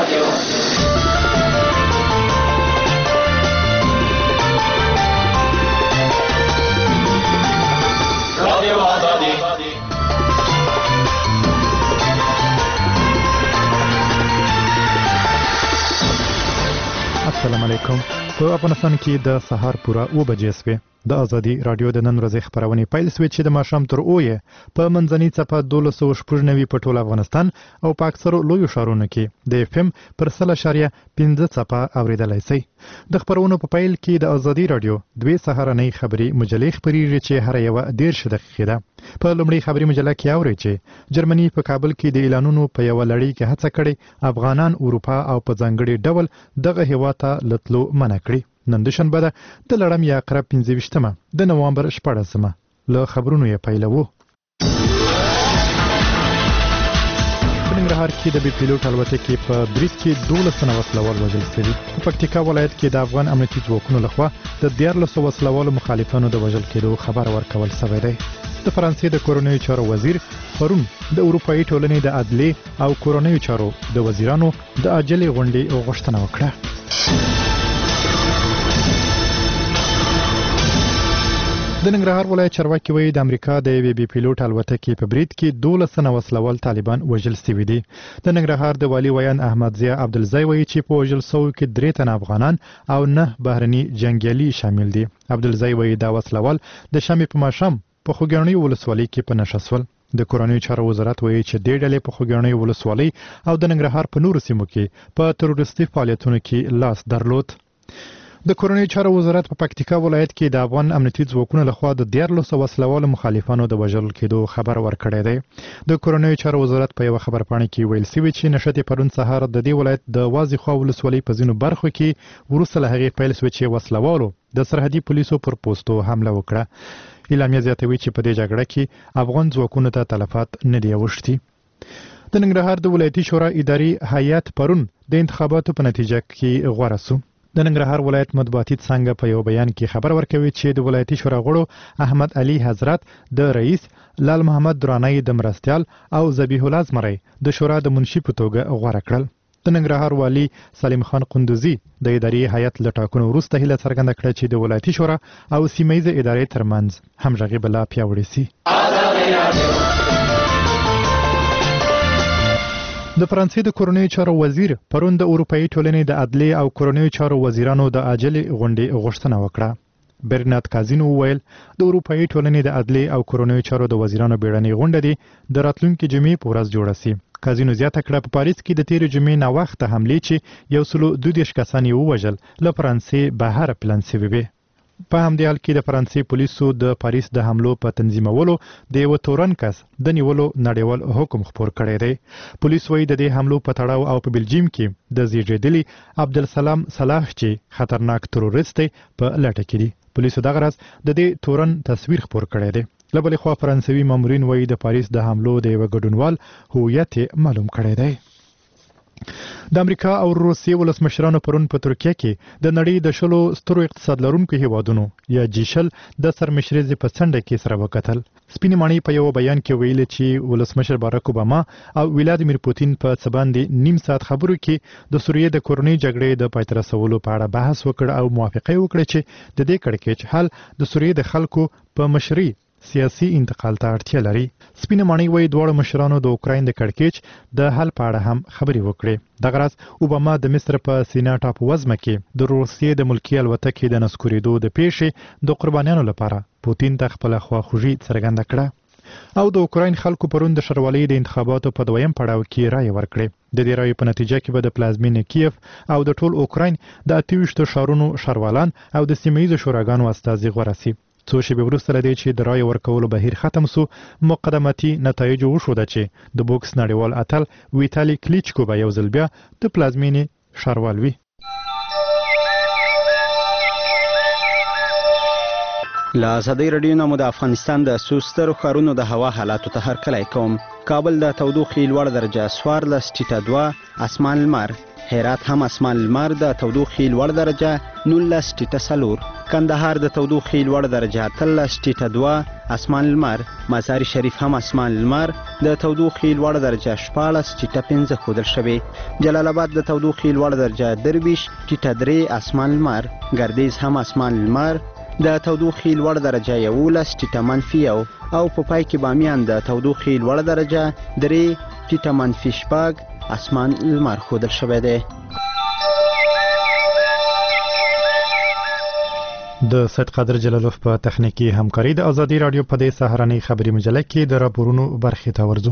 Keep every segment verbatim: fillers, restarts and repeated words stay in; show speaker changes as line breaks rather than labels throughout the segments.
السلام علیکم. په افغانستان کې د سهار پوره اوه بجې سوې. د ازادي رادیو د نن ورځې خبرونه پیل سوې چې د ماښام تر اوه په منځنۍ څپه دولس سوه شپږ نوي په ټول افغانستان او په اکثرو لویو ښارونو کې د اف ام پر سل اشاریه پنځه څپه اوریدلای شئ. د خبرونو په پیل کې د ازادي رادیو دوې سهارنۍ خبري مجلې خبريږي چې هر یو دېرش دقیقې ده. په لومړۍ خبري مجله کې اوري چې جرمني په کابل کې د اعلانونو په یو لړۍ کې هڅه کړې افغانان اروپا او په ځانګړي ډول دغه هیواد ته لتلو منع کړي. نن د شنبه ده د لړم یا عقرب پنځه ویشتمه د نوامبر شپاړسمه. له خبرونو یې پیلوو. په ننګرهار کې د بي پیلوټ الوتکې په بریټ کې دولس تنه وسلوال وژل شوي. په پکتیکا ولایت کې د افغان امنیتي ځواکونو لخوا د دیارلسو وسلوالو مخالفانو د وژل کېدو خبر ورکول شوی دی. د فرانسې د کورنیو چارو وزیر پرون د اروپایي ټولنې د عدلیې او کورنیو چارو د وزیرانو د عاجلې غونډې غوښتنه وکړه. د ننګرهار ولایت چارواکي وایي د امریکا د یوې بي پیلوټ الوتکې په بریټ کې دولس تنه وسلوال طالبان وژل شوي دي. د ننګرهار د والي ویان احمد ضیا عبدالزی وایي چې په وژل شویو کې درې تنه افغانان او نه بهرني جنګیالي شامل دي. عبدالزی وایي دا وسلوال د شمې په ماښام په خوږیاڼۍ ولسوالۍ کې په نښه شول. د کورنیو چارو وزارت وایي چې دې ډلې په خوږیاڼۍ ولسوالۍ او د ننګرهار په نورو سیمو کې په تروریستي فعالیتونو کې لاس درلود. د کورنیو چارو وزارت په پکتیکا ولایت کې د افغان امنیتي ځواکونو لخوا د دیارلسو وسلوالو مخالفانو د وژل کېدو خبر ورکړی دی. د کورنیو چارو وزارت په یو خبرپاڼه کې ویل شوي چې نښتې پرون سهار د دې ولایت د وازې خوا ولسوالۍ په ځینو برخو کې وروسته له هغې پیل شوې چې وسلوالو د سرحدي پولیسو پر پوستو حمله وکړه. اعلامیه زیاتوي چې په دې جګړه کې افغان ځواکونو ته تلفات نه دي اوښتي. د ننګرهار د ولایتي شورا اداري هیئت پرون د انتخاباتو په نتیجه کې غوره شو. د ننګرهار ولایت مطبوعاتي څانګه په یو بیان کې خبر ورکوي چې د ولایتي شورا غړو احمد علي حضرت د رئیس، لال محمد درانی د مرستیال او ذبیح الله زمری د شورا د منشي په توګه غوره کړل. د ننګرهار والي سلیم خان قندوزي د اداري هیئت له ټاکنو وروسته هیله څرګنده کړه چې د ولایتي شورا او سیمه ییزې ادارې ترمنځ همغږي به لا پیاوړې شي. د فرانسې د کورنیو چارو وزیر پرون د اروپایي ټولنې د عدلیې او کورنیو چارو وزیرانو د عاجلې غونډې غوښتنه وکړه. برنارد کازینو وویل د اروپایي ټولنې د عدلیې او کورنیو چارو د وزیرانو بیړنۍ غونډه دي د راتلونکي جمعې په ورځ جوړه شي. کازینو زیاته کړه په پاریس کې د تیرې جمعې ناوخته حملې چې یو سلو دوه دېرش کسان یې ووژل له فرانسې بهر پلان شوې وې. په همدې حال کې د فرانسې پولیسو د پاریس د حملو په تنظیمولو د یو تورن کس د نیولو نړیوال حکم خپور کړی دی. پولیس وایي د دې حملو په تړاو او په بلجیم کې د زیږیدلي عبدالسلام صلاح چې خطرناک تروریست دی په لټه کې دي. پولیسو دغه ورځ د دې تورن تصویر خپور کړی دی. له بلې خوا فرانسوي مامورین وایي د پاریس د حملو د یوه ګډونوال هویت معلوم کړی دی. د امریکا او روسیې ولسمشرانو پرون په ترکیه کې د نړۍ د شلو سترو اقتصاد لرونکو هیوادونو یا جی شل د سرمشرۍ په څنډه کې سره وکتل. سپینې ماڼۍ په یو بیان کې ویلي چې ولسمشر باراک اوباما او ولادیمیر پوتین په څه باندې نیم ساعت خبرو کې د سوریې د کورنۍ جګړې د پای ته رسولو په اړه بحث وکړ او موافقه وکړه چې د دې کړکېچ حل د سوریې د خلکو په مشرۍ سیاسي انتقال ته اړتیا لري. سپینه ماڼۍ وایي دواړو مشرانو د اوکراین د کړکېچ د حل په اړه هم خبرې وکړې. دغه ورځ اوباما د مصر په سینا ټاپووزمه کې د روسیې د ملکي الوتکې د نسکورېدو د پیښې د قربانیانو لپاره پوتین ته خپله خواخوږي څرګنده کړه او د اوکراین خلکو پرون د ښاروالۍ د انتخاباتو په دویم پړاو کې رایې ورکړې. د دې رایې په نتیجه کې به د پلازمینې کیف او د ټول اوکراین د اته ویشتو ښارونو ښاروالان او د سیمه ییزو شوراګانو استازي غوره شي. څو شېبې وروسته له دې چې د رایې ورکولو بهیر ختم سو، مقدماتي نتایجو وښوده چې د بوکس نړیوال اتل ویتالي کلیچکو به یو ځل بیا د پلازمینې ښاروال وي.
له ازادۍ راډیو نه مو د افغانستان د څو سترو ښارونو د هوا حالاتو ته هرکلی کوم. کابل د تودوخې لوړ درجه څوارلس ټیټه دوه، اسمان لمر. هرات هم اسمان لمر، د تودوخې لوړ درجه نولس ټیټه څلور. کندهار د تودوخې لوړ درجه اتلس ټیټه دوه اسمان لمر، مزار شریف هم اسمان لمر د تودوخې لوړ درجه شپاړس ټیټه پنځه ښودل شوې. جلال آباد د تودوخې لوړ درجه درویشت ټیټه درې اسمان لمر، ګردیز هم اسمان لمر د تودوخې لوړ درجه یولس ټیټه منفي یو او په پای کې بامیان د تودوخې لوړ درجه درې ټیټه منفي شپږ اسمان لمر ښودل شوی دی.
د سید قادر جلالوف په تخنیکی همکاري د ازادي رادیو په دې سهارنۍ خبري مجله کې د راپورونو برخې ته ورځو.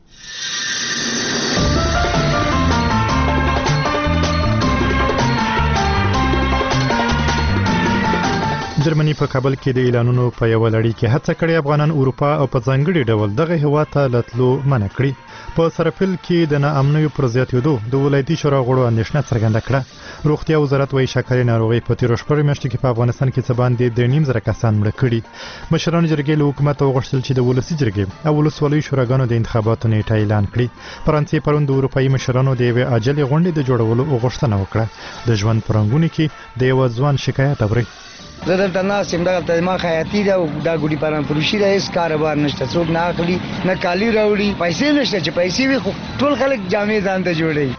جرمني په کابل کې د اعلانونو په یو لړۍ کې هڅه کړې افغانان اروپا او په ځانګړي ډول دغه هیواد ته لتلو منع کړي. په سرپل کې د ناامنیو پر زیاتېدو د ولایتي شورا غړو اندېښنه څرګنده کړه. روغتیا وزارت وايي شکرې ناروغي په تیرو شپږو میاشتو کې په افغانستان کې څه باندې درې نیم زره کسان مړه کړي. مشرانو جرګې له حکومت وغوښتل چې د ولسي جرګې او ولسوالیو شوراګانو د انتخاباتو نیټه اعلان کړي. فرانسې پرون د اروپایي مشرانو د یوې عاجلې غونډې د جوړولو غوښتنه وکړه. د ژوند په رنګونو کې د یو ځوان شکایت اوري.
زه دلته ناست یم، دغه ما خیاطي ده او دا ګوډي پران فروشي ده، هېڅ کاروبار نشته، څوک نه اخلي نه کالي راوړي، پیسې نشته، چې پیسې وي خو ټول خلک جامې ځان ته جوړوي.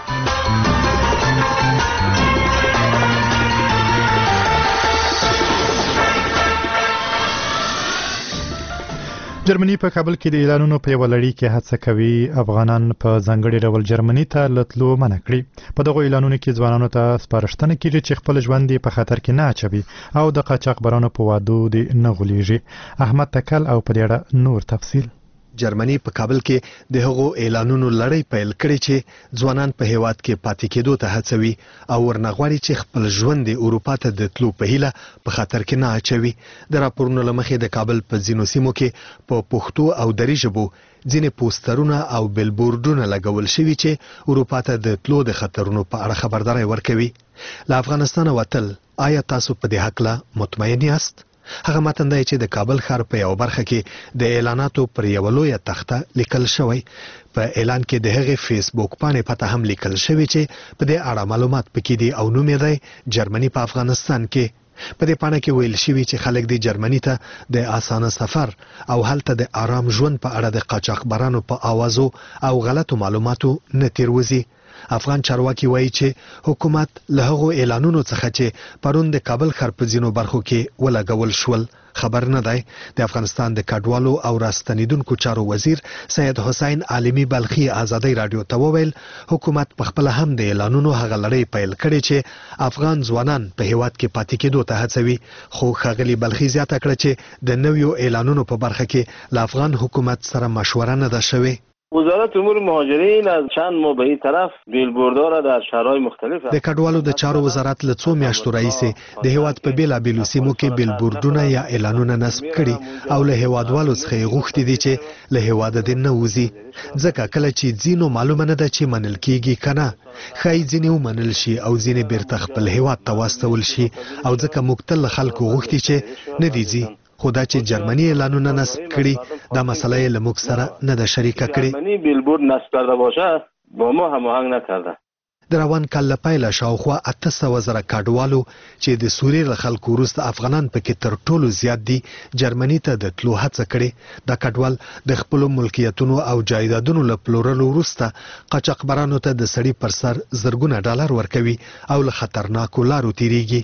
جرمني په کابل کې د اعلانونو په یو لړۍ کې هڅه کوي افغانان په ځانګړي ډول جرمني ته لتلو منع کړي. په دغه اعلانونو کې ځوانانو ته سپارښتنه کیږي چې خپل ژوند په خطر کې نه اچوي او د قاچاقبرانو په وادو دې نه غولېږي. احمد تکل او په دې اړه نور تفصیل.
جرمني په کابل کې د هغو اعلانونو لړۍ پیل کړي چې ځوانان په هیواد کې پاتې کېدو ته هڅوي او ورنغواړي چې خپل ژوند د اروپا ته د تلو په هیله په خطر کې نه اچوي. د راپورونو له مخې د کابل په ځینو سیمو کې په پښتو او دري ژبو ځینې پوسټرونه او بیلبورډونه لګول شوي چې اروپا ته د تلو د خطرونو په اړه خبرداري ورکوي. له افغانستان وتل، آیا تاسو په دې هکله مطمئن یاست؟ هغه متن دی چې د کابل ښار په یو برخه کې د اعلاناتو پر یو لویه تخته لیکل شوی. په اعلان کې د هغې فیسبوک پاڼې پته هم لیکل شوی چې په دې اړه معلومات پکې دي او نوم یې دی جرمني په افغانستان کې. په دې پاڼه کې ویل شوی چې خلک د جرمني ته د اسانه سفر او هلته د آرام ژوند په اړه د قاچاقبرانو په اوازو او غلطو معلوماتو نه تیروځي. افغان چارواکي وایي چې حکومت له هغو اعلانونو څخه چې پرون د کابل ښار په ځینو برخو کې ولګول شول خبر نه دی. د افغانستان د کډوالو او راستنیدونکو چارو وزیر سید حسین عالمي بلخي ازادي رادیو ته وویل حکومت په خپل هم د اعلانونو هغه لړۍ پیل کړي چې افغان ځوانان په هیواد کې پاتې کېدو ته هڅوي. خو ښاغلي بلخي زیاته کړه چې د نویو اعلانونو په برخه کې له افغان حکومت سره مشوره نه ده شوې.
وزارت امور مهاجرین از چند ماه به این طرف بیلبوردها را در شهرهای مختلف
د کډوالو د چارو وزارت له څو میاشتو راهیسې د هیواد په بیلابیلو سیمو کې بیلبوردونه یا اعلانونه نصب کړي او له هیوادوالو څخه یې غوښتي دي چې له هیواده دې نه وځي، ځکه کله چې ځینو معلومه نه ده چې منل کیږي که نه، ښایي ځینې ومنل شي او ځینې بیرته خپل هیواد ته واستول شي او ځکه موږ تل له خلکو غوښتي چې نه دي ځي. خو دا چې جرمني اعلانونه نصب کړي دا مسله یې له موږ سره نه ده شریکه کړې.
جرمنی بیلبورد نصب کرده باشه با ما هماهنگ نکرده.
د روان کال له پیله شاوخوا اته سوه زره کډوالو چې د سوریې له خلکو وروسته افغانان پکې تر ټولو زیات دي جرمني ته د تلو هڅه کړې. دا کډوال د خپلو ملکیتونو او جایدادونو له پلورلو وروسته قاچاقبرانو ته د سړي پر سر زرګونه ډالر ورکوي او له خطرناکو لارو تیریږي.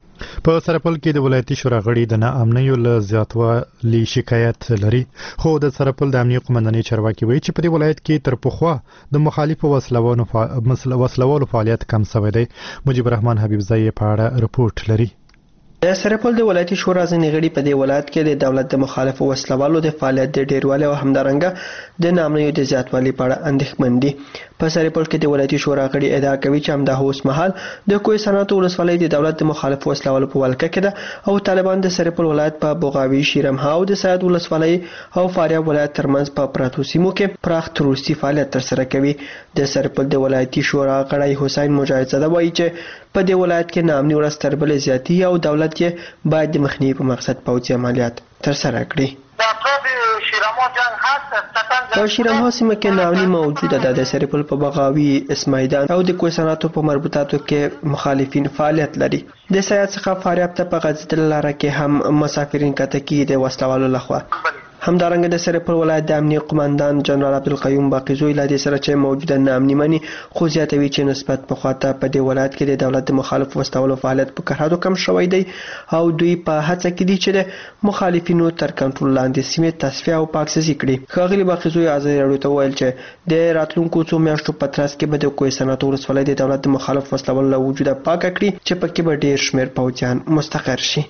په سرپل کې د ولایتي شورا غړي د ناامنیو له زیاتوالي شکایت لري، خو د سرپل د امنیه قومندانۍ چارواکي وایي چې په دې ولایت کې تر پخوا د مخالفو وسلوالو فعالیت کم شوی دی. مجيب الرحمن حبیبزی په اړه رپورټ لري.
د سرپل د ولایتي شورا ځینې غړي په دې ولایت کې د دولت د مخالفو وسلوالو د فعالیت د ډیروالي او همدارنګه د ناامنیو د زیاتوالي په اړه اندېښمن دي. په سرپل کې د ولایتي شورا غړي ادعا کوي چې همدا اوس مهال د کوه صنعت ولسوالۍ د دولت د مخالفو وسلوالو په ولکه کې ده او طالبان د سرپل ولایت په بوغاوي، شیرمها او د سید ولسوالۍ او فاریاب ولایت ترمنځ په پراتو سیمو کې پراخ تروریستي فعالیت ترسره کوي. د سرپل د ولایتي شورا غړی حسین مجاهد زاده وایي چې په دې ولایت کې ناامني ورځ تر بلې زیاتې او دولت یې باید د مخنیوي په مقصد پوځي عملیات ترسره کړي. په شیرامو سیمه کې ناامني موجوده ده. د سرپل په بغاوي اسماعیلان او د کوهستاناتو په مربوطاتو کې مخالفین فعالیت لري. د سیاحت څخه فاریاب ته په غځېدلې لاره کې هم مسافرین کته کېږي د وسلوالو لخوا. همدارنګه د سرپل ولایت د امنیه قماندان جنرال عبدالقیوم باقیزوی له دې سره چې موجوده ناامني مني، خو زیاتوي چې نسبت پخوا ته په دې ولایت کې د دولت د مخالف وسلوالو فعالیت په کرهادو کم شوی دی او دوی په هڅه کې دي چې د مخالفینو تر کنټرول لاندې سیمې تصفیه او پاکسازي کړي. ښاغلي باقیزوی ازادي راډیو ته وویل چې د راتلونکو څو میاشتو په ترڅ کې به د کوهستاناتو ولسوالۍ د دولت د مخالف وسلوالو له وجوده پاکه کړي چې پکې به ډېر شمېر پوځیان مستقر شي.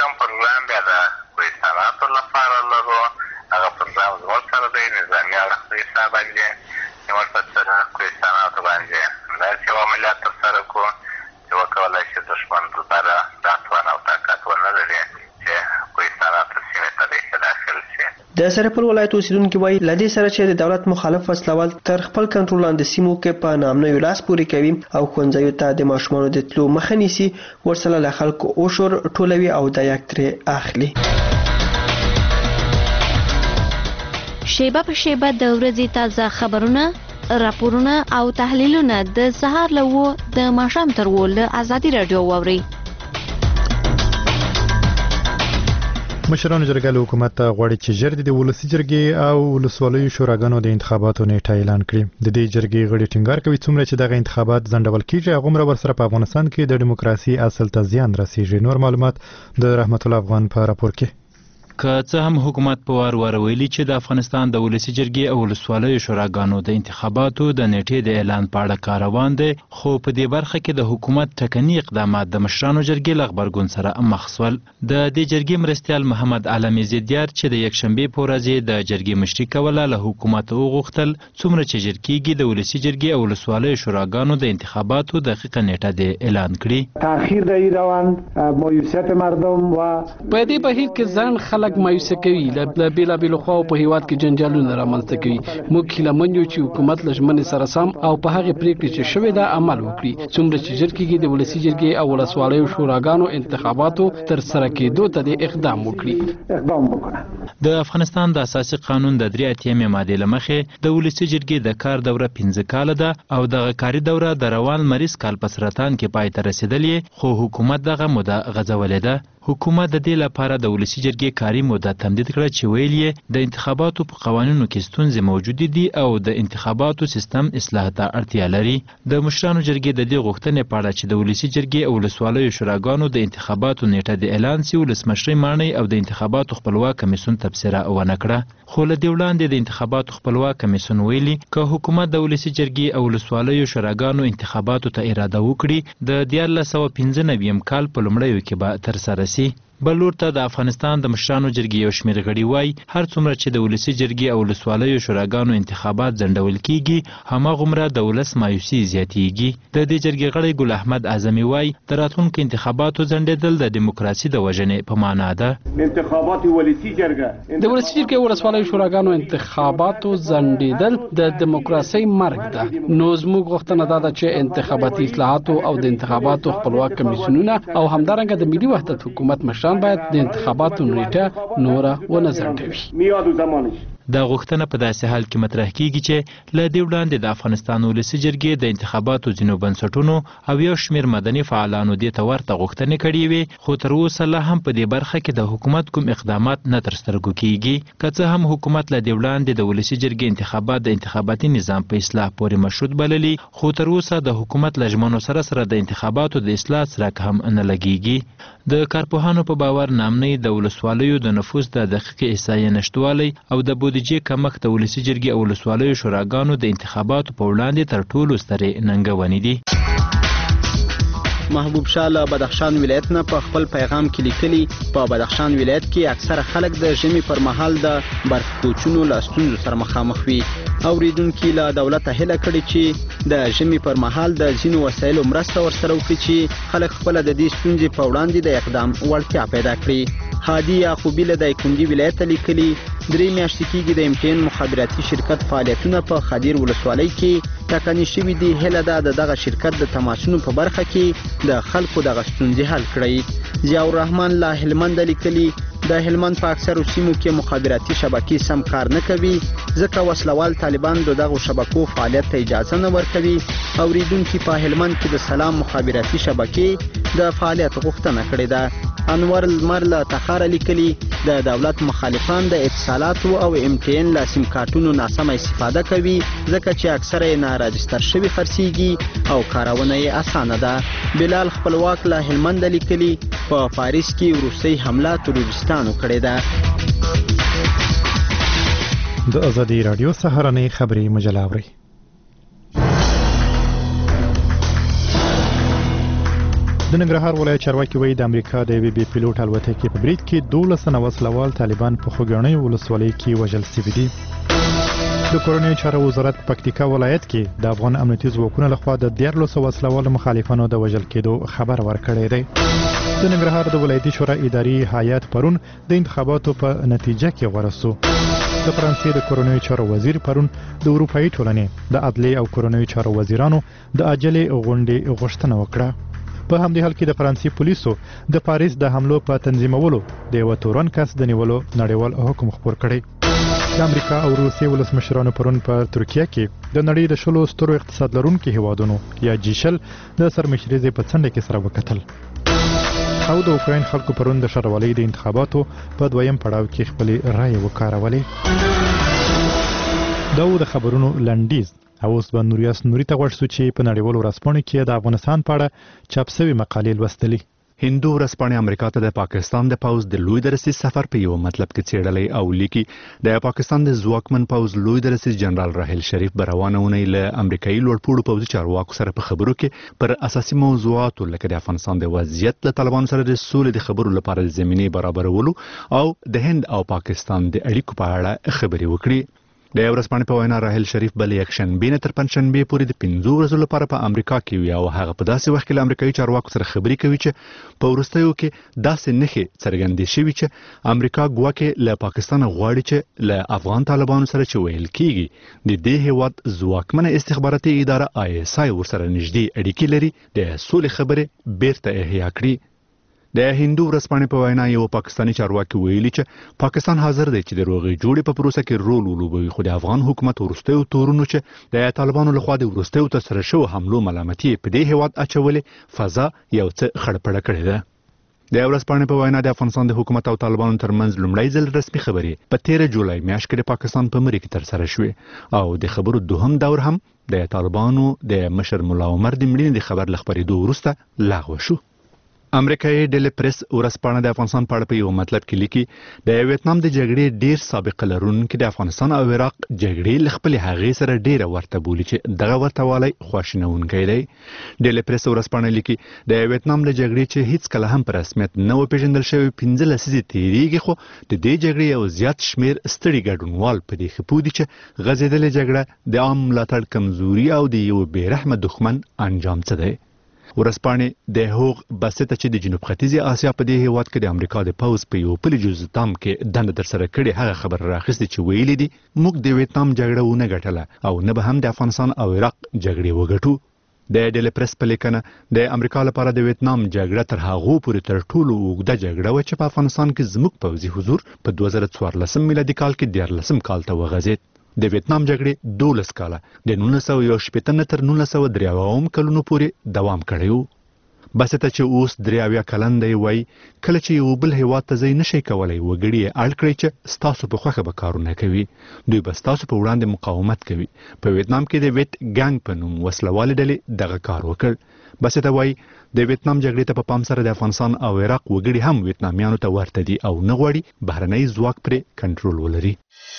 د سرپل ولایت اوسیدونکي وایي له دې سره چې د دولت مخالف وسلوال تر خپل کنټرول لاندې سیمو کې په ناامنیو لاس پورې کوي او ښوونځیو ته د ماشومانو د تلو مخه نیسي، ورسره له خلکو اوشور ټولوي او د یک ترې اخلي.
شیبه په شیبه د ورځې تازه خبرونه، راپورونه او تحلیلونه د سهار له اوه د ماښام تر اوه له ازادي راډیو واورئ.
مشرانو جرګه له حکومت ته غواړي چې ژر د ولسي جرګې او ولسوالیو شوراګانو د انتخاباتو نیټه اعلان کړي. د دې جرګې غړي ټینګار کوي څومره چې دغه انتخابات ځنډول کیږي هغومره ورسره په افغانستان کې د دیموکراسي اصل ته زیان رسیږي. نور معلومات د رحمت الله افغان په راپور کې.
که څه هم حکومت په وار وار ویلي چې د افغانستان د ولسي جرګې او ولسوالیو شوراګانو د انتخاباتو د نیټې د اعلان په اړه کار روان دی، خو په دې برخه کې د حکومت ټکني اقدامات د مشرانو جرګې له غبرګون سره مخ شول. د دې جرګې مرستیال محمد علامه زیدیار چې د یکشنبې په ورځ د جرګې مشري کوله له حکومت وغوښتل څومره چې ژر کېږي د ولسي جرګې او ولسوالیو شوراګانو د انتخاباتو دقیقه نیټه د اعلان کړي.
تأخیر در این روند مایوسیت مردم و
په دې بهیر کې ځان خلک مایوسه کوي، له بیلابیلو خواو په هیواد کې جنجالونه رامنځته کوي. موږ هیله مند یو چې حکومت له ژمنې سره سم او په هغې پرېکړې چې شوې ده عمل وکړي، څومره چې ژر کېږي د ولسي جرګې او ولسوالیو شوراګانو انتخاباتو تر سره کېدو ته د اقدام وکړي.
د افغانستان د اساسي قانون د درې اتیمې مادې له مخې د ولسي جرګې د کار دوره پنځه کاله ده او دغه کاري دوره د روان مریض کال په سرطان کې پای ته رسېدلې، خو حکومت دغه موده غځولې ده. حکومت د دې لپاره د ولسي جرګې کاري موده تمدید کړه چې ویل یې د انتخاباتو په قوانینو کې ستونزې موجودې دي او د انتخاباتو سیستم اصلاح ته اړتیا لري. د مشرانو جرګې د دې غوښتنې په اړه چې د ولسي جرګې او ولسوالیو شوراګانو د انتخاباتو نیټه د اعلان سي ولسمشرۍ ماڼۍ او د انتخاباتو خپلواک کمیسیون تبصره ونه کړه. خو له دې وړاندې د انتخاباتو خپلواک کمیسیون ویلي که حکومت د ولسي جرګې او ولسوالیو شوراګانو انتخاباتو ته اراده وکړي د دیارلس سوه پنځه نوي کال په لومړیو کې به ترسره سي. بل لور ته د افغانستان د مشرانو جرګې یو شمېر غړي وایي هر څومره چې د ولسي جرګې او ولسوالیو شوراګانو انتخابات ځنډول کیږي هماغومره د ولس مایوسي زیاتیږي. د دې جرګې غړی ګل احمد اعظمي وایي د راتلونکو انتخاباتو ځنډېدل د دیموکراسي د وژنې په معنا ده.
انتخابات ولسي جرګه
د ولسي جرګې او ولسوالیو شوراګانو انتخاباتو ځنډېدل د دیموکراسي مرګ ده. نو زموږ غوښتنه دا ده چې انتخاباتي اصلاحاتو او د انتخاباتو خپلواک کمیسیونونه او همدارنګه د ملي وحدت حکومت مشران باید د انتخاباتو نیټه نوره ونه ځنډوي.
دا غوښتنه په داسې حال کې مطرح کیږي چې له دې وړاندې د افغانستان ولسي جرګې د انتخاباتو ځینو بنسټونو او یو شمېر مدني فعالانو دې ته ورته غوښتنې کړې وې، خو تر اوسه لا هم په دې برخه کې د حکومت کوم اقدامات نه تر سترګو کیږي. که څه هم حکومت له دې وړاندې د ولسي جرګې انتخابات د انتخاباتي نظام په اصلاح پورې مشروط بللي، خو تر اوسه د حکومت له ژمنو سره سره د انتخاباتو د اصلاح څرک هم نه لګیږي. د کارپوهانو په باور ناامنۍ د ولسوالیو د نفوس د دقیقې احصایې نشتوالی او د بودیجې کمښت د ولسي جرګې او ولسوالیو شوراګانو د انتخاباتو په وړاندې تر ټولو سترې ننګونې دي.
محبوب شاه له بدخشان ولایت نه په خپل پیغام کې لیکلي په بدخشان ولایت کې اکثره خلک د ژمي پر مهال د برف کوچونو له ستونزو سره مخامخ وي. اوریدونکي له دولته هیله کړې چې د ژمي پر مهال د ځینو وسایلو مرسته ورسره وکړي چې خلک خپله د دې ستونزې په وړاندې د اقدام وړتیا پیدا کړي. هادي یعقوبي له دایکنډي ولایت لیکلي درې میاشتې کېږي د ایم ټي ان مخابراتي شرکت فعالیتونه په خدیر ولسوالۍ کې ټاکنې شوي دي. هیله ده د دغه شرکت د تماسونو په برخه کې د خلکو دغه ستونزې حل کړي. ضیاء الرحمن له هلمند لیکلي د هلمند په اکثرو سیمو کې مخابراتي شبکې سم کار نه کوي ځکه وسلوال طالبان دغه شبکو فعالیت ته اجازه نه ورکوي. اوریدونکو په هلمند کې د سلام مخابراتي شبکې د فعالیت غوښتنه کړې ده. انور المر له تخار لیکلي د دولت مخالفان د اتصالاتو او ام ټي ان له سیم کارتونو ناسمه استفاده کوي ځکه چې اکثره یې نه راجستر شوي خرڅیږي او کارونه یې اسانه ده. بلال خپلواک له هلمند لیکلي په پاریس کې وروستۍ حمله تروریستانو کړې ده.
د ازادي رادیو سهارنۍ خبري مجله اورئ. د ننګرهار ولایت چارواکي وایي د امریکا د وی بي پیلوټ الوتکې په برید کې دولس تنه وسلوال طالبان په خوګنۍ ولسوالۍ کې وژل شوي دي. د کورنۍ چارو وزارت په پکتیکا ولایت کې د افغان امنیتي ځواکونو لخوا د دیارلسو وسلوالو مخالفانو د وژل کېدو خبر ورکړی دی. د ننګرهار د ولایتي شورا اداري هیئت پرون د انتخاباتو په نتیجه کې غوره شو. د فرانسې د کورنۍ چارو وزیر پرون د اروپایي ټولنې د عدلیې او کورنۍ چارو وزیرانو د عاجلې غونډې غوښتنه وکړه. په همدې حال کې د فرانسې پولیسو د پاریس د حملو په تنظیمولو د یو تورن کس د نیولو نړیوال حکم خپور کړی. د امریکا او روسیې ولسمشرانو پرون په ترکیه کې د نړۍ د شلو سترو اقتصاد لرونکو هیوادونو یا جی شل د سرمشرۍ په څنډه کې سره وکتل. او د اوکراین خلکو پرون د شاروالۍ د انتخاباتو په دویم پړاو کې خپل رائے وکارولې. دا د خبرونو لنډیز. او اوس به نوریاس نوري ته غوښتو چې په نړیوالو ورځپاڼو کې د افغانستان په اړه چاپ شوی مقالې لوستلې.
هندو ورځپاڼې امریکا ته د پاکستان د پوز د لوی درسي سفر په یو مطلب کې څېړلې او لیکي د پاکستان د ځواکمن پوز لوی درسي جنرال راحیل شریف بروانونه له امریکایي لوړپوړو پوځي چارواکو سره په خبرو کې پر اساسي موضوعاتو لکه د افغانستان د وضعیت له طالبانو سره د سولې د خبرو لپاره زمینه برابرولو او د هند او پاکستان د اړیکو په اړه خبرې وکړي. د ورځپاڼې په وینا راحیل شریف بل یک شنبه تر پنځشنبه پورې د پنځو ورځو لپاره په امریکا کې وي او هغه په داسې وخت کې له امریکایي چارواکو سره خبرې کوي چې په وروستیو کې داسې نښې څرګندې شوي چې امریکا ګواکې له پاکستان غواړي چې له افغان طالبانو سره چې ویل کیږي د دې هیواد ځواکمنه استخباراتي اداره آی اس آی ورسره نږدې اړیکې لري د سولې خبرې بیرته احیا کړي. د هندو ورځپاڼې په وینا یو پاکستاني چارواکي ویلي چې پاکستان حاضر دی چې د روغې جوړې په پروسه کې رول ولوبوي خو د افغان حکومت ورستیو تورونو چې د طالبانو لخوا د ورستیو تر سره شو حملو ملامتي په دې هیواد اچولې فضا یو څه خړپړه کړې ده. د ورځپاڼې په وینا د افغانستان د حکومت او طالبانو ترمنځ لومړی ځل رسمي خبرې په تیره جولای میاشت کې د پاکستان په مری کې تر سره شوې او د خبرو دوهم دور هم د طالبانو د مشر مولا عمر د مړینې د خبر لخبرېدو وروسته لغوه شو. امریکایي ډیلی پریس ورځپاڼه د افغانستان په اړه په یو مطلب کې لیکي د ویتنام د جګړې ډیر سابقه لرونکي د افغانستان او عراق جګړې له خپلې هغې سره ډیره ورته بولي چې دغه ورته والی خواشینونکی دی. ډیلی پریس ورځپاڼه لیکي د ویتنام له جګړې چې هیڅ کله هم په رسمیت نه وپېژندل شوی پنځه لسیزې تېرېږي خو د دې جګړې یو زیات شمېر ستړي ګډونوال په دې ښه پوه دي چې غځېدلې جګړه د عام ملاتړ کمزوري او د یو بېرحمه دښمن انجام څه دی. ورځپاڼې د هوغ بسته چې د جنوب ختیځي اسیا په دې هیواد کې د امریکا د پوز په یو پلي جزتام کې دنده در سره کړي هغه خبر راخسته چې ویلي دي موږ د ویتنام جګړه ونه ګټله او نه به هم د افغانستان او عراق جګړې وګټو. د ډیلی پریس په لیکنه د امریکا لپاره د ویتنام جګړه تر هغو پورې تر ټولو اوږده جګړه وه چې په افغانستان کې زموږ پوځي حضور په دوه زره څوارلسم میلادي کال کې دیارلسم کال ته وغځېد. د ویتنام جګړې دولس کاله د نولس سوه یو شپېته نه تر نولس سوه درې اویاوم کلونو پورې دوام کړی و. بسته چې اوس درې اویا کلن دی وایي کله چې یو بل هیواد ته ځای نشئ کولی وګړي یې اړ کړئ چې ستاسو په خوښه به کارونه کوي دوی به ستاسو په وړاندې مقاومت کوي. په ویتنام کې د ویت ګانګ په نوم وسلوالې ډلې دغه کار وکړ. بسته وایي د ویتنام جګړې ته په پام سره د افغانستان او عراق وګړي هم ویتنامیانو ته ورته دي او نه غواړي بهرنی ځواک پرې کنټرول ولري.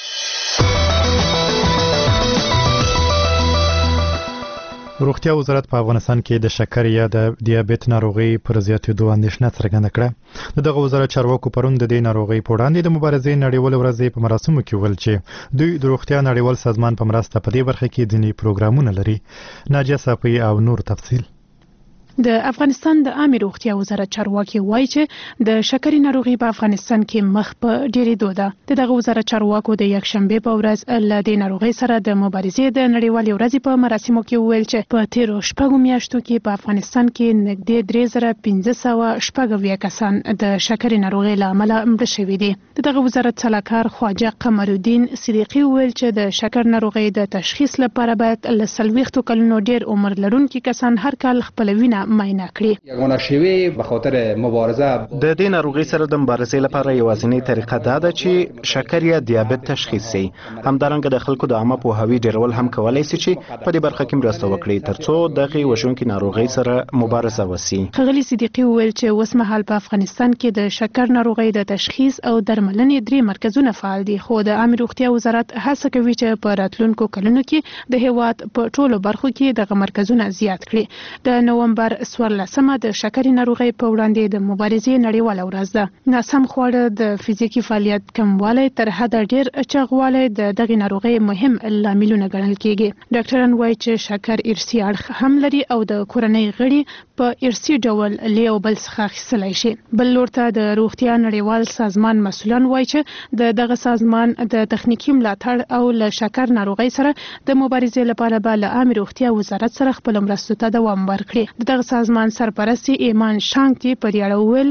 روغتیا وزارت په افغانستان کې د شکر یا د دیابت ناروغي پر زیاتېدو اندېښنه څرګنده کړه. دغه وزارت چارواکو پرون د دې ناروغي په وړاندې د مبارزې نړیوال ورځې په مراسمو کې ویل چې دوی د روغتیا نړیوال سازمان په مرسته په دې برخه کې ځینې پروګرامونه لري. ناجیه صافی او نور تفصیل.
د افغانستان د عامه روغتیا وزارت چارواکي وایي چې د شکرې ناروغي په افغانستان کې مخ په ډېرېدو ده. دغه وزارت چارواکو د یکشنبه په ورځ له دې ناروغۍ سره د مبارزې د نړیوالې ورځې په مراسمو کې وویل چې په تیرو شپږو میاشتو کې په افغانستان کې نږدې درې زره پنځه سوه شپږ اویا کسان د شکرې ناروغۍ له امله مړه شوي دي. دغه وزارت سلاکار خواجه قمرالدین صدیقي وویل چې د شکر ناروغۍ د تشخیص لپاره باید له څلوېښتو کلونو ډېر عمر لرونکي کسان هر کال خپل وینه معاینه کړي.
یگانه شیوه به خاطر مبارزه
د دې ناروغۍ سره د مبارزې لپاره یوازینی طریقه دا ده چې شکر یا دیابت تشخیص شي. همدارنګه د خلکو د عامه پوهاوی ډیرول هم کولای شي چې په دې برخه کې مرسته وکړي ترڅو دغه وژونکي ناروغۍ سره مبارزه وشي.
ښاغلي صدیقي وویل چې اوس مهال په افغانستان کې د شکر ناروغۍ د تشخیص او درملنې درې مرکزونه فعال دي، خو د عامه روغتیا وزارت هڅه کوي چې په راتلونکو کلونو کې د هیواد په ټولو برخو کې دغه مرکزونه زیات کړي. د نومبر څوارلسمه د شکرې ناروغۍ په وړاندې د مبارزې نړیواله ورځ ده. ناسم خواړه، د فزیکي فعالیت کموالی، تر حده ډیر چاغوالی د دغې ناروغۍ مهم لاملونه ګڼل کیږي. ډاکټران وایي چې شکر ارثي اړخ هم لري او د کورنۍ غړي په ارثي ډول له یو بل څخه اخیستلی شي. بل لور ته د روغتیا نړیوال سازمان مسؤلان وایي چې د دغه سازمان د تخنیکي ملاتړ او له شکر ناروغۍ سره د مبارزې لپاره به له عامه روغتیا وزارت سره خپل مرستو ته دوام ورکړي. دغه سازمان سرپرست ایمان شانګتي په دې اړه وویل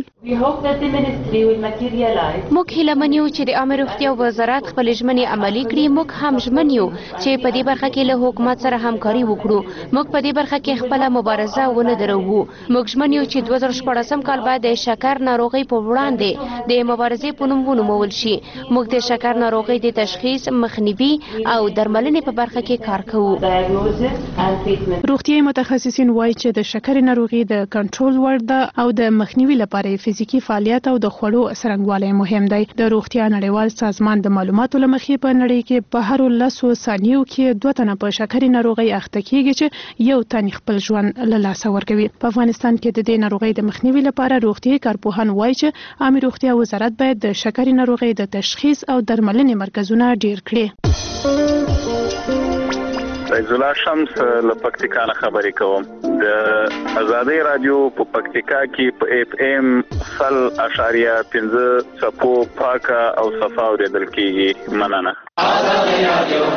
موږ هیله من یو چې د عامه روغتیا وزارت خپل ژمنې عملي کړي. موږ هم ژمن یو چې په دې برخه کې له حکومت سره همکاري وکړو. موږ په دې برخه کې خپل مبارزه ونه دروو. موږ ژمن یو چې دوه زره شپاړسم کال بعد د شکر ناروغۍ په وړاندې د مبارزې په نوم ونومول شي. موږ د شکر ناروغۍ د تشخیص، مخنیوي او درملنې په برخه کې کار کوو.
روغتیايي متخصصین وایي چې د شکر ناروغي د کنټرول وړ ده او د مخنیوي لپاره فزیکي فعالیت او د خوړو څرنګوالی مهم دی. د روغتیا نړیوال سازمان د معلوماتو له مخې په نړۍ کې په هرو لسو ثانیو کې دوه تنه په شکرې ناروغۍ اخته کیږي چې یو تن خپل ژوند له لاسه ورکوي. په افغانستان کې د دې ناروغۍ د مخنیوي لپاره روغتیايي کارپوهان وایي چې عامه روغتیا وزارت باید د شکرې ناروغۍ د تشخیص او درملنې مرکزونه ډیر کړي.
فیض الله شمس له پکتیکا نه خبرې کوم. د آزادۍ رادیو په پکتیکا کې په اف ام سل اشاریه پنځه څپو پاکه او صفا اوریدل کیږي. مننه.
آزادۍ رادیو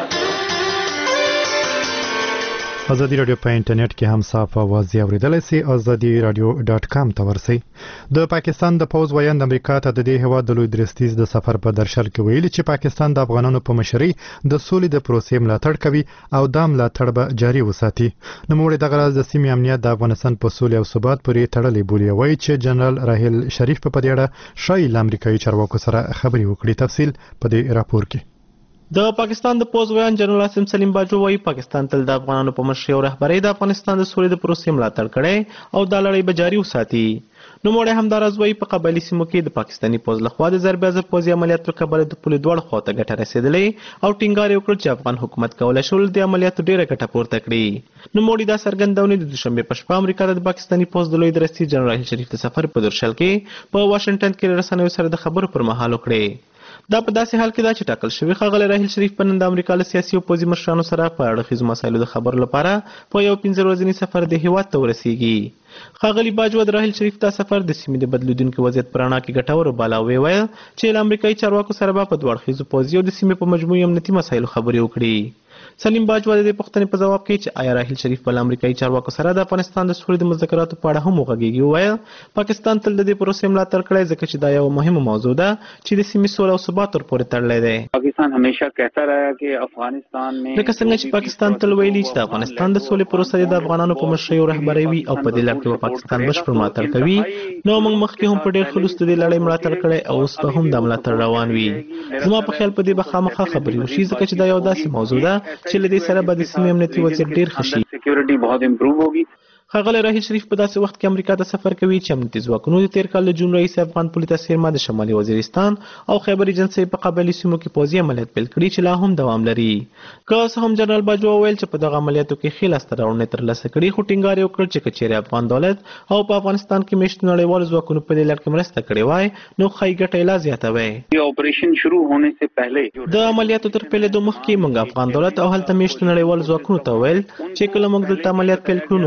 آزادي رادیو په انټرنیټ کې هم صاف आवाज اوریدلای شي. آزادي رادیو ډاٹ کام ته ورسئ. د پاکستان د پوز ویاند امریکا ته د دې هوا د لوی درستیز د سفر په درشل کې ویلي چې پاکستان د افغانانو په مشرۍ د سولې د پروسې ملاتړ کوي او دا ملاتړ به جاري وساتي. نوموړي دغه راز د سیمې امنیت د افغانستان په سولې او ثبات پورې تړلې بولي. وایي چې جنرال راهیل شریف په دې اړه شایي له امریکایي چارواکو سره خبرې وکړي. تفصیل په دې راپور کې.
د پاکستان د پوز ویان جنرال عاصم سلیم باجو وايي پاکستان تل د افغانانو په مشرۍ او رهبرۍ د افغانستان د سولې د پروسې ملاتړ کړي او دا لړۍ به جاري وساتي. نو موږ هم دراز وايي په قبایلی سیمو کې د پاکستاني پوز لخوا د ضربې ځ پوزي عملیاتو کبل د پولیس دوړ خواته ګټه رسیدلې او ټینګار وکړ چې افغان حکومت کولای شول د عملیاتو ډیره ګټه پورته کړي. نو موږ دا څرګندونه د دوشنبه په شپه امریکا د پاکستاني پوز د لوی درستي جنرال شریف د سفر په درشل کې په واشنگټن کې رسنیو سره د خبرو پر مهال وکړي. دا په داسې حال کې دا چې ټاکل شوی ښاغلی راهیل شریف په نن د امریکا له سیاسي او پوځي مشرانو سره په اړخیزو مسایلو د خبرو لپاره په یو پنځه ورځني سفر د هیواد ته ورسیږي. ښاغلي باجوه د راهیل شریف دا سفر د سیمې د بدلیدونکي وضعیت په رڼا کې ګټور وباله. وویل چې له امریکایي چارواکو سره به په دوه اړخیزو پوځي او د سیمې په مجموعي امنیتي مسایلو خبرې وکړي. سلیم باجوه د دې پوښتنې په جواب کې چې آیا راهیل شریف په امریکایي چارواکو سره د افغانستان د سولې د مذاکراتو په اړه هم وغږیږي. وویل پاکستان تل د دې پروسې ملاتړ کړی ځکه چې دا یو مهمه موضوع ده چې د سیمې سوله او ثبات ورپورې تړلی دی.
پاکستان همیشه کہتا رہا کہ افغانستان میں
لکه څنګه چې پاکستان تل ویلي چې د افغانستان د سولې پروسه د افغانانو په مشرۍ او رهبرۍ وي او په دې لړ کې پاکستان بشپړ ملاتړ کوي. نو موږ مخکې هم په ډېر خلوص د دې لړۍ ملاتړ کړی او اوس به هم دا ملاتړ روان وي. زما په خیال په دې به خامخا خبرې وشي ځکه چې دا یو داسې موضوع ده چې له دې سره به د سیمې امنیتي وضعیت ډېر ښه شي.
سکیورټي بہت امپروو ہوگی.
ښاغلی راهیل شریف په داسې وخت کې امریکا ته سفر کوي چې امنیتي ځواکونو د تیر کال د جون رئیس افغان پولي تصویرما د شمالي وزیرستان او خیبر ایجنسۍ په قبایلي سیمو کې پوځي عملیات پیل کړي چې لا هم دوام لري. که څه هم جنرال باجوه وویل چې په دغه عملیاتو کې ښې لاسته راوړنې ترلاسه کړي خو ټینګار یې وکړ چې که چیرې افغان دولت او په افغانستان کې میشتو نړیوالو ځواکونو په دې لړ کې مرسته کړې وای نو ښایي ګټه یې لا زیاته وی.
آپریشن شروع ہونے سے پہلے
د عملیاتو تر پیلېدو مخکې موږ افغان دولت او هلته میشتو نړیوالو ځواکونو ته وویل چې کله موږ دلته عملیات پیل کړو نو ښایي ډېره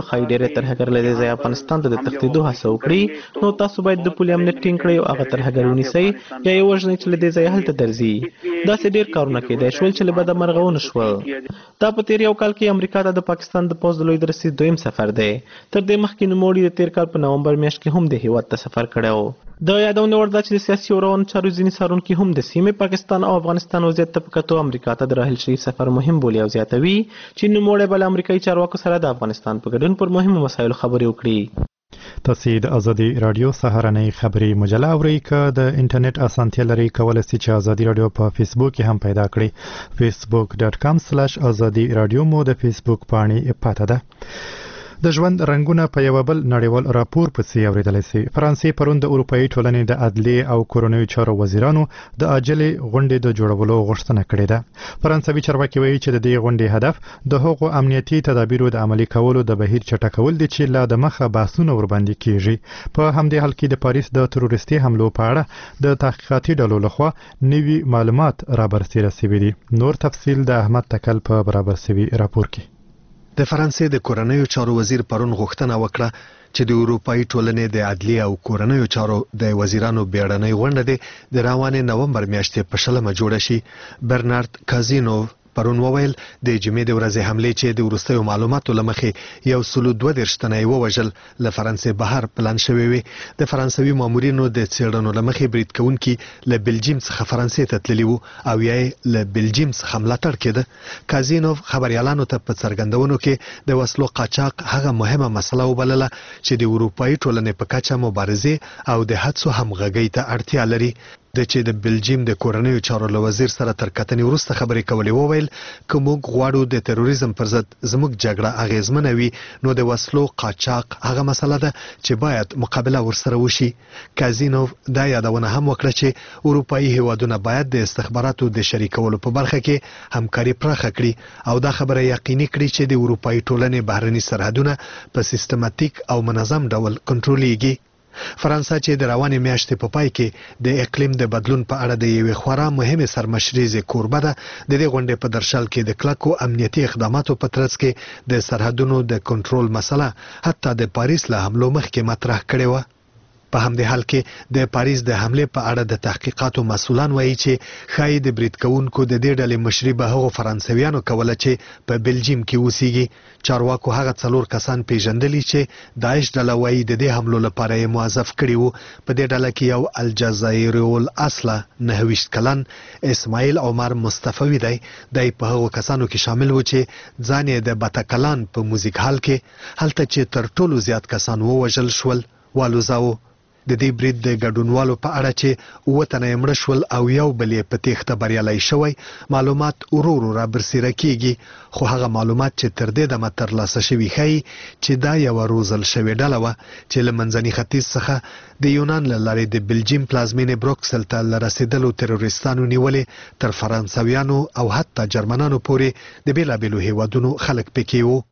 چې ترهګر له دې ځای افغانستان ته د تښتېدو هڅه وکړي نو تاسو باید د پولي امنیت ټینګ کړئ او هغه ترهګر ونیسئ یا یې وژنئ چې له دې ځایه هلته درځي. داسې ډېر کارونه کېدای شول چې له بده مرغه ونه شول. دا په تېر یو کال کې امریکا ته د پاکستان د پوځ د لوی درستیز دویم سفر دی. تر دې مخکې نوموړي د تېر کال په نومبر میاشت کې هم د هېواد ته سفر کړی و. د یادونې وړ ده چې د سیاسي او روانو چارو ځینې څارونکي هم د سیمې پاکستان او افغانستان وضعیت ته په کتو امریکا ته د راحیل شریف سفر مهم بولي او زیاتوي چې نوموړی به له امریکایي چارواکو سره د افغانستان په ګډون پر مهمو مسایلو خبرې وکړي.
تاسو د ازادي رادیو سهارنۍ خبري مجله اورئ که د انټرنیټ اسانتیا لري کولای شئ چې ازادي رادیو په فیسبوک کې هم پیدا کړئ. فیسبوک ډاټ کام سلیش ازادي رادیو مو د فیسبوک پاڼې پاته ده. د ژوند رنگونه په یو بل نړیوال راپور پسې اوریدلای شي. فرانسې پرون د اروپאי ټولنې د عدلیې او کورونیو چارو وزیرانو د عاجلې غونډې د جوړولو غوښتنه کړې ده. فرانسوي چارواکي وایي چې د دې غونډې هدف د هغو امنیتي تدابیرو د عملي کولو د بهیر چټکول دي چې لا د مخه بحثونه ورباندې کیږي. په همدې حال کې د پاریس د تروریستي حملو په اړه د تحقیقاتي ډلو لخوا نوي معلومات رابرسېره شوي دي. نور تفصیل د احمد تکل په برابر شوي راپور کې.
د فرانسې د کورنیو چارو وزیر پرون غوښتنه وکړه چې د اروپאי ټولنې د عدلیې او کورنیو چارو د وزیرانو بیړنۍ غونډه د روانې نومبر میاشتې په شلمه جوړه شي. برنارد کازینوف پرون وویل د جمعې د ورځې حملې چې د وروستیو معلوماتو له مخې یو سل او دوه دېرش تنه یې ووژل له فرانسې بهر پلان شوی وي. د فرانسوي مامورینو د څېړنو له مخې برید کوونکي له بلجیم څخه فرانسې ته تللي وو او یا یې له بلجیم څخه ملاتړ کېده. کازینوف خبریالانو ته په څرګندونو کې د وسلو قاچاق هغه مهمه مسله وبلله چې د اروپאי ټولنې په کچه مبارزې او د هڅو همغږۍ ته اړتیا لري. د چې د بلجیم د کورنیو چارو له وزیر سره تر کتنې وروسته خبرې کولې وویل که موږ غواړو د تروریزم پر ضد زموږ جګړه اغیزمنه وي نو د وسلو قاچاق هغه مسله ده چې باید مقابله ورسره وشي. کازینوف دا یادونه هم وکړه چې اروپאי هیوادونه باید د استخباراتو د شریکولو په برخه کې همکاري پراخه کړي او دا خبره یقیني کړي چې د اروپאי ټولنې بهرني سرحدونه په سیستماتیک او منظم ډول کنټرولېږي. فرانسه چې د روانې میاشتې په پای کې د اقلیم د بدلون په اړه د یوې خورا مهمې سرمشریزې کوربه ده، د دې غونډې په درشل کې د کلکو امنیتي اقداماتو په ترڅ کې د سرحدونو د کنټرول مسله حتی د پاریس له حملو مخکې مطرح کړې وه. په همدې حال کې د پاریس د حملې په اړه د تحقیقاتو مسؤلان وایي چې ښایي د برید کوونکو د دې ډلې مشري به هغو فرانسویانو کوله چې په بلجیم کې اوسیږي. چارواکو هغه څلور کسان پیژندلي چې داعش ډله وایي د دې حملو لپاره یې موظف کړي وو. په دې ډله کې یو الجزایري الاصله نهه ویشت کلن اسماعیل عمر مصطفوي دی. دی په هغو کسانو کې شامل و چې ځان یې د باتاکلان په موزیک هال کې هلته چې تر ټولو زیات کسان ووژل شول والوزاوه. د دې برید د ګډونوالو په اړه چې اووه تنه یې مړه شول او یو بل یې په تېښته بریالی شوی معلومات ورو ورو رابرسېره کیږي، خو هغه معلومات چې تر دې دمه ترلاسه شوي ښیي چې دا یوه روزل شوې ډله وه چې له منځني ختیځ څخه د یونان له لارې د بلجیم پلازمینې بروکسل ته له رسېدلو تروریستانو نیولې تر فرانسویانو او حتی جرمنانو پورې د بېلابېلو هیوادونو خلک پکې وو.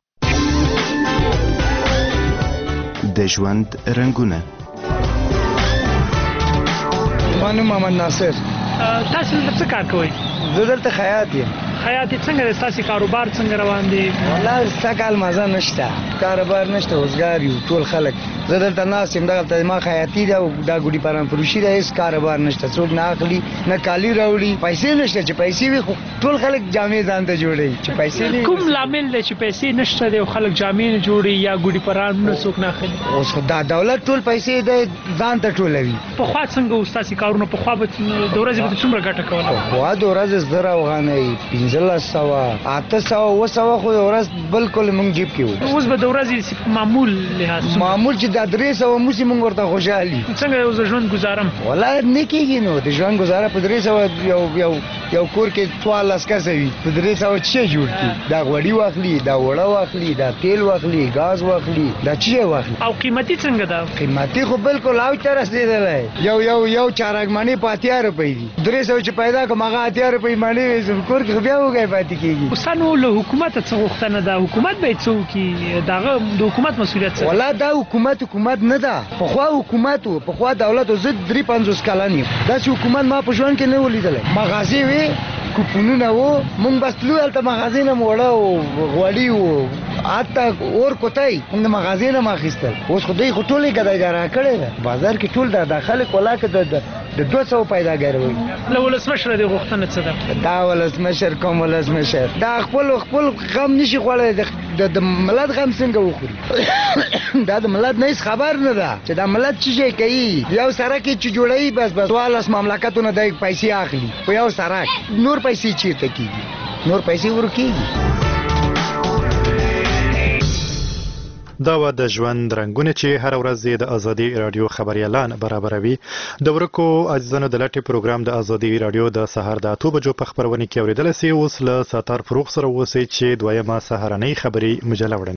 د ژوند رنګونه.
زما نوم محمد ناصر.
تاسو دلته څه کار کوئ؟
زه دلته خیاط یم.
خیاطي څنګه دی؟ ستاسې کاروبار څنګه روان دی؟
والله ستا کال مزه نشته، کاروبار نشته، اوزګار یو ټول خلک. زه دلته ناست یم، دغلته زما خیاطي ده او دا ګوډي پران فروشي ده، هېڅ کاروبار نشته، څوک نه اخلي نه کالي راوړي، پیسې نشته. چې پیسې وي خو ټول خلک جامې ځان ته جوړوي. چې پیسې نه
کوم لامل دی چې پیسې نشته دی او خلک جامې نه جوړوي یا ګوډي پرانونه څوک نه اخلي؟
اوس خو دا دولت ټول پیسې دی ځان ته ټولوي.
پخوا څنګه وو ستاسې کارونه؟ پخوا به د ورځې به څومره ګټه کوله؟
پخوا د ورځې زر افغانۍ، پنځلس سوه، اته سوه، اوه سوه، خو د ورځ بالکل موږ جیب کې وو.
اوس به د ورځې معمول لحاظ
معمول چې دا درې سوه موسي موږ ورته خوشحال یو.
څنګه اوس د ژوند ګزارم؟
والله نه کېږي. نو د ژوند ګزاره په درې سوه یو یو یو کور کې څوارلس کسه وي، په درې سوه څه جوړ کړي؟ دا غوړي واخلي، دا وړه واخلي، دا تیل واخلي، ګاز واخلي، دا څه واخلي.
او قیمتي څنګه ده؟
قیمتي خو بالکل اوج ته رسېدلی. یو یو یو چارګمانې په اتیا روپۍ دي. درې سوه چې پیدا کړم هغه اتیا روپۍ مڼې وې، کور کې خو بیا وږی پاتې کېږي.
اوسانو له حکومته څه غوښتنه ده؟ حکومت باید څه وکړي؟ د هغه د حکومت مسؤلیت څه؟
والله دا حکومت حکومت نه ده، پخوا حکومت و، پخوا دولت و. زه درې پنځوس کلن یم، داسې حکومت ما په ژوند کې نه و لیدلی. مغازې وې، کوپنونه وو، مونږ بس تلو هلته مغازې نه مو وړه و، غوړي و، اته اور کوتای موږ د مغازې نه ماخیستل اوس خو دوی ټولې ګدای را کړی ده بازار کې ټول د داخله کولا کې د د دوه سوه پیداګر وي
له ولسمشر د غوښتنه څه ده
دا ولسمشر کوم ولسمشر دا خپل خپل غم نشي خوړلی د ملت غم څنګه وخوري دا د ملت نه خبر نه ده چې دا ملت څه کوي یو سره کې چې جوړي بس بس والاس مملکتونه د پیسې اخلي په یو سره نور پیسې چیرته کیږي نور پیسې ورکیږي
دا و د ژوند رنگونه چې هر ورځ د ازادي رادیو خبريالان برابروي د ورکو عزیزانو د لټي پروګرام د ازادي رادیو د سهار د اته بجو په خبرونه کې اوریدل سي اوس له ساتار فروغ سره وسی چې دویمه سهارنۍ خبري مجله